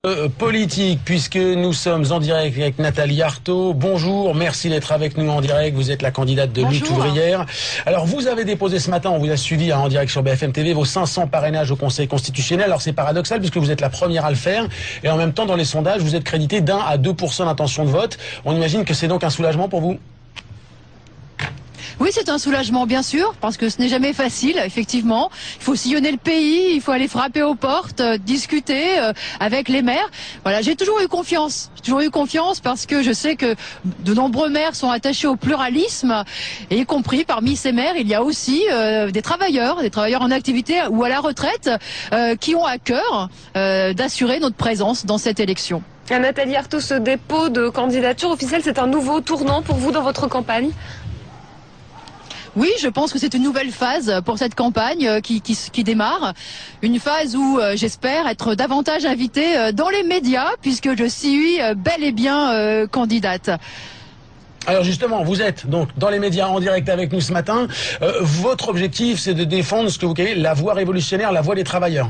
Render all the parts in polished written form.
Politique, puisque nous sommes en direct avec Nathalie Arthaud. Bonjour, merci d'être avec nous en direct. Vous êtes la candidate de Lutte ouvrière. Alors, vous avez déposé ce matin, on vous a suivi en direct sur BFM TV, vos 500 parrainages au Conseil constitutionnel. Alors, c'est paradoxal puisque vous êtes la première à le faire. Et en même temps, dans les sondages, vous êtes crédité d'1 à 2% d'intention de vote. On imagine que c'est donc un soulagement pour vous? Oui, c'est un soulagement, bien sûr, parce que ce n'est jamais facile, effectivement. Il faut sillonner le pays, il faut aller frapper aux portes, discuter avec les maires. Voilà, j'ai toujours eu confiance. J'ai toujours eu confiance parce que je sais que de nombreux maires sont attachés au pluralisme, et y compris parmi ces maires, il y a aussi des travailleurs en activité ou à la retraite, qui ont à cœur d'assurer notre présence dans cette élection. Nathalie Arthaud, ce dépôt de candidature officielle, c'est un nouveau tournant pour vous dans votre campagne? Oui, je pense que c'est une nouvelle phase pour cette campagne qui démarre. Une phase où j'espère être davantage invitée dans les médias, puisque je suis bel et bien candidate. Alors justement, vous êtes donc dans les médias en direct avec nous ce matin. Votre objectif, c'est de défendre ce que vous qualifiez la voie révolutionnaire, la voie des travailleurs.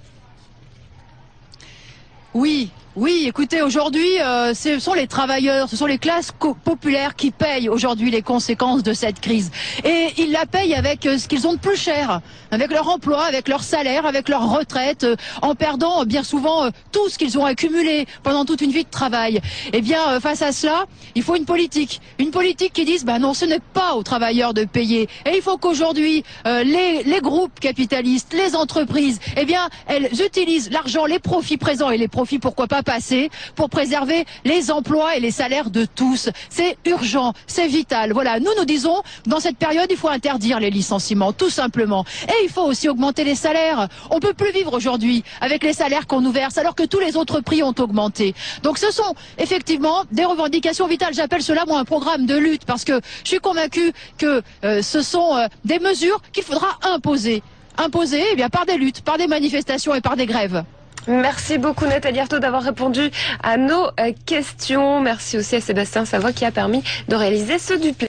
Oui, écoutez, aujourd'hui, ce sont les travailleurs, ce sont les classes populaires qui payent aujourd'hui les conséquences de cette crise. Et ils la payent avec ce qu'ils ont de plus cher, avec leur emploi, avec leur salaire, avec leur retraite, en perdant bien souvent tout ce qu'ils ont accumulé pendant toute une vie de travail. Eh bien, face à cela, il faut une politique qui dise, bah non, ce n'est pas aux travailleurs de payer. Et il faut qu'aujourd'hui, les groupes capitalistes, les entreprises, eh bien, elles utilisent l'argent, les profits présents et les profits, pourquoi pas, passer pour préserver les emplois et les salaires de tous. C'est urgent, c'est vital. Voilà, nous disons, dans cette période, il faut interdire les licenciements, tout simplement. Et il faut aussi augmenter les salaires. On peut plus vivre aujourd'hui avec les salaires qu'on nous verse, alors que tous les autres prix ont augmenté. Donc ce sont effectivement des revendications vitales. J'appelle cela, moi, un programme de lutte, parce que je suis convaincue que ce sont des mesures qu'il faudra imposer. Imposer, eh bien, par des luttes, par des manifestations et par des grèves. Merci beaucoup Nathalie Arthaud d'avoir répondu à nos questions. Merci aussi à Sébastien Savoie qui a permis de réaliser ce duplé.